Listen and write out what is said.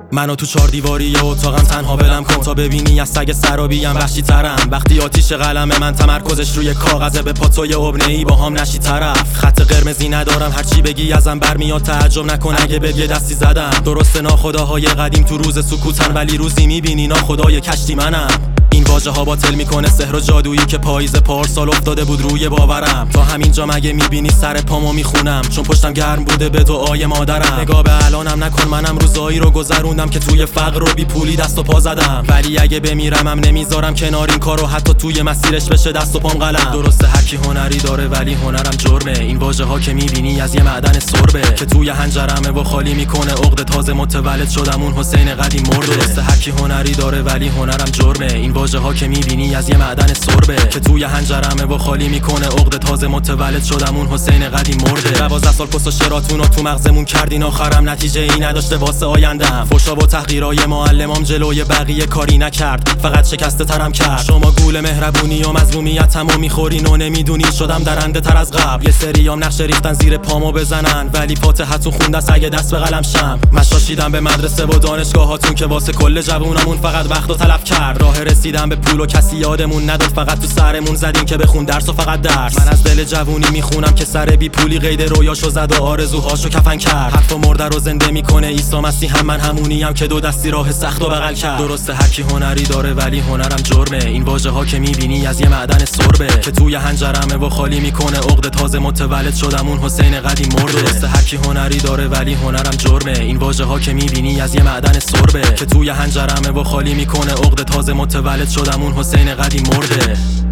منو تو 4 دیواری اتاقم تنها ولم کن تا ببینی از سگ سرابیم وحشی ترم. وقتی آتیش قلم من تمرکزش روی کاغذه به پاتوی ابنه‌ای با هم نشی طرف. خط قرمزی ندارم هرچی بگی ازم برمیاد تعجب نکن اگه به یه دستی زدم. درسته ناخداهای قدیم تو روز سکوتن ولی روزی میبینی ناخدای کشتی منم. این واژه ها باطل میکنه سحر و جادویی که پاییز پارسال افتاده بود روی باورم. تا همینجا مگه میبینی سر پامو میخونم چون پشتم گرم بوده به دعای مادرم. نگاه به الانم نکن منم روزایی رو گذروندم که توی فقر و بی پولی دست و پا زدم. ولی اگه بمیرمم نمیذارم کنار این کارو حتی توی مسیرش بشه دست و پام قلم. درسته هر کی هنری داره ولی هنرم جرمه. این واژه ها که میبینی از یه معدن سربه که توی حنجرمه و خالی میکنه عقده. تازه متولد شدم اون حسین قدیم مرده. درسته هر کی هنری داره ولی هنرم جرمه. این واژه ها که میبینی از یه معدن سربه که توی حنجرمه و خالی میکنه عقده. تازه متولد شدم اون حسین قدیم مرده. 12 سال پست و شراتون رو تو مغزمون کردین آخرم نتیجه ای نداشته واسه آیندم. فحشا و تحقیرای معلمام جلوی بقیه کاری نکرد فقط شکسته ترم کرد. شما گول مهربونی و مظلومیتمو میخورین و نمیدونین شدم درنده تر از قبل. یه سریام نقشه ریختن زیر پامو بزنن ولی فاتحتون خوندست اگه دست به قلم شم. مشاشیدم به مدرسه و دانشگاهاتون که واسه کل جوونامون فقط وقتو تلف کرد. راه رسیدم به پول و کسی یادمون نداد فقط تو سرمون زدیم که بخون درس و فقط درس. من از دل جوونی میخونم که سر بی پولی قید رویاشو زد و آرزوهاشو کفن کرد. حرفو مرده رو زنده میکنه عیسی مسیح هم من همونیم که دو دستی راه سخت و بغل کرد. درسته هر کی هنری داره ولی هنرم جرمه. این واژه ها که میبینی از یه معدن سربه که توی حنجرمه و خالی میکنه عقده. تازه متولد شدم اون حسین قدیم مرده. درسته هر کی هنری داره ولی هنرم جرمه. این واژه ها که میبینی از یه معدن سربه که توی حنجرمه و خالی میکنه عقده. تازه متولد شدم اون حسین قدیم مرده.